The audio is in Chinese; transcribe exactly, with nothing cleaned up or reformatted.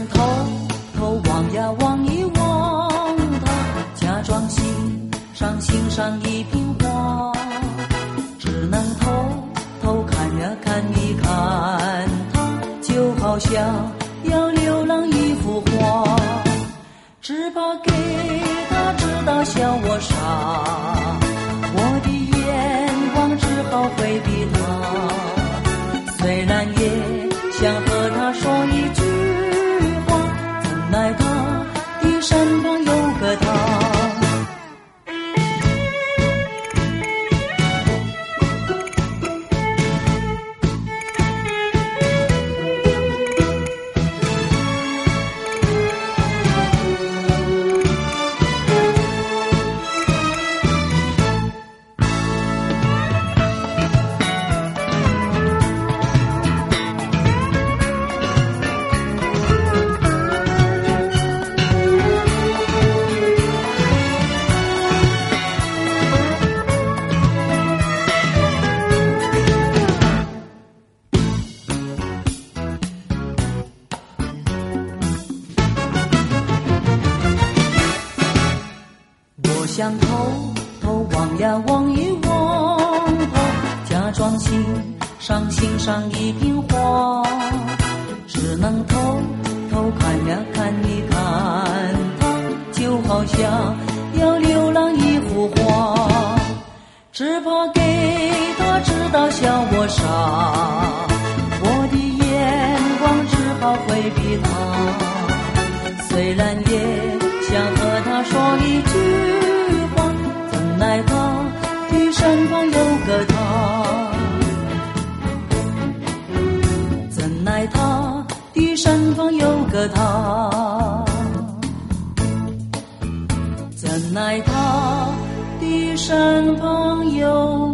偷偷望呀望一望他，假装欣赏欣赏一瓶花，只能偷偷看呀看一看他，就好像要流浪一幅画，只怕给他知道笑我傻，我的眼光只好回避他，虽然也想和他说一句话，怎奈他的身旁有个他。我想偷偷望呀望一望他，假装欣赏欣赏一瓶花，只能偷偷看呀看一看他，就好像要流浪一幅画，只怕给他知道笑我傻，我的眼光只好回避他，虽然也想和他说一句，怎奈他的身旁有个他，怎奈他的身旁有个他，怎奈他的身旁有